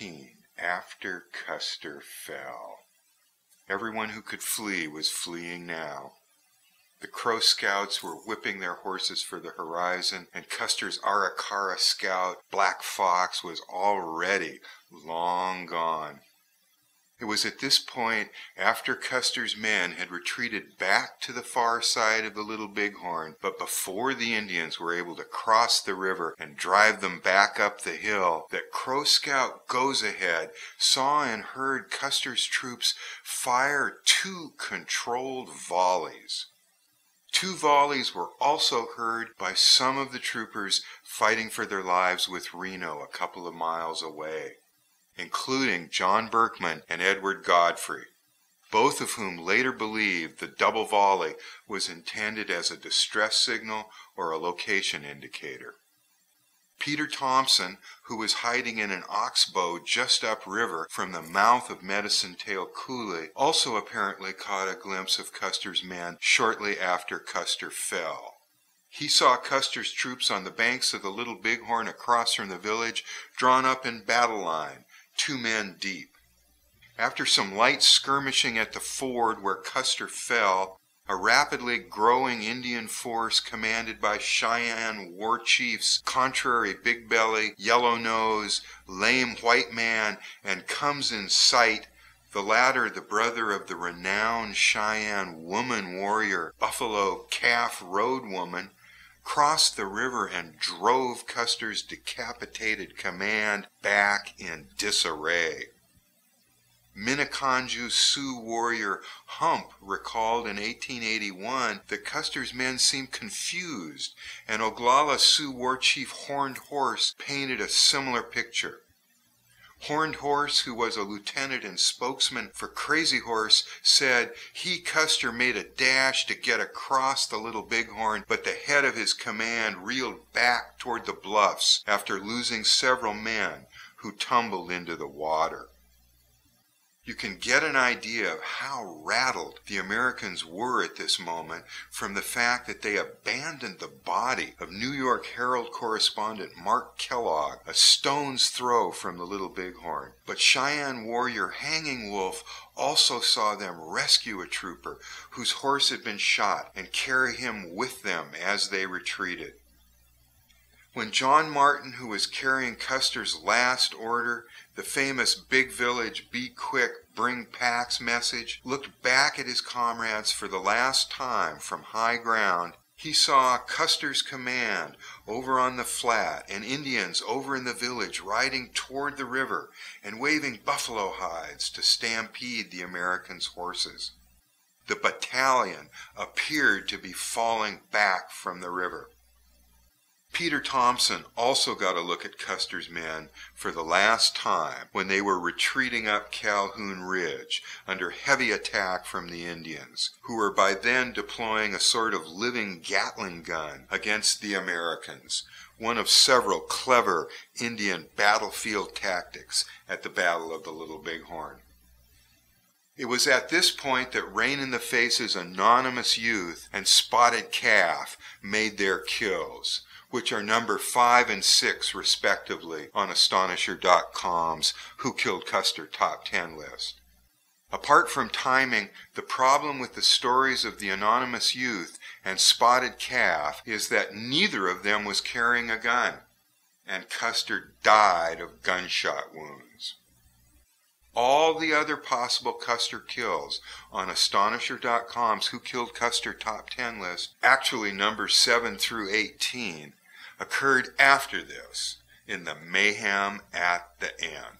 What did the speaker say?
18, after Custer fell. Everyone who could flee was fleeing now. The Crow scouts were whipping their horses for the horizon, and Custer's Arikara scout, Black Fox, was already long gone. It was at this point, after Custer's men had retreated back to the far side of the Little Bighorn, but before the Indians were able to cross the river and drive them back up the hill, that Crow Scout Goes Ahead saw and heard Custer's troops fire 2 controlled volleys. 2 volleys were also heard by some of the troopers fighting for their lives with Reno a couple of miles away, including John Berkman and Edward Godfrey, both of whom later believed the double volley was intended as a distress signal or a location indicator. Peter Thompson, who was hiding in an oxbow just upriver from the mouth of Medicine Tail Coulee, also apparently caught a glimpse of Custer's men shortly after Custer fell. He saw Custer's troops on the banks of the Little Bighorn across from the village, drawn up in battle line, 2 men deep. After some light skirmishing at the ford where Custer fell, a rapidly growing Indian force commanded by Cheyenne war chiefs Contrary Big Belly, Yellow Nose, Lame White Man, and Comes in Sight, the latter the brother of the renowned Cheyenne woman warrior Buffalo Calf Road Woman, crossed the river and drove Custer's decapitated command back in disarray. Minneconjou Sioux warrior Hump recalled in 1881 that Custer's men seemed confused, and Oglala Sioux war chief Horned Horse painted a similar picture. Horned Horse, who was a lieutenant and spokesman for Crazy Horse, said he, Custer, made a dash to get across the Little Bighorn, but the head of his command reeled back toward the bluffs after losing several men who tumbled into the water. You can get an idea of how rattled the Americans were at this moment from the fact that they abandoned the body of New York Herald correspondent Mark Kellogg a stone's throw from the Little Bighorn. But Cheyenne warrior Hanging Wolf also saw them rescue a trooper whose horse had been shot and carry him with them as they retreated. When John Martin, who was carrying Custer's last order, the famous Big Village, Be Quick, Bring Packs message, looked back at his comrades for the last time from high ground, he saw Custer's command over on the flat and Indians over in the village riding toward the river and waving buffalo hides to stampede the Americans' horses. The battalion appeared to be falling back from the river. Peter Thompson also got a look at Custer's men for the last time when they were retreating up Calhoun Ridge under heavy attack from the Indians, who were by then deploying a sort of living Gatling gun against the Americans, one of several clever Indian battlefield tactics at the Battle of the Little Bighorn. It was at this point that Rain in the Face's Anonymous Youth and Spotted Calf made their kills, which are number 5 and 6 respectively on Astonisher.com's Who Killed Custer Top 10 list. Apart from timing, the problem with the stories of the Anonymous Youth and Spotted Calf is that neither of them was carrying a gun, and Custer died of gunshot wounds. All the other possible Custer kills on Astonisher.com's Who Killed Custer Top 10 list, actually numbers 7 through 18, occurred after this, in the mayhem at the end.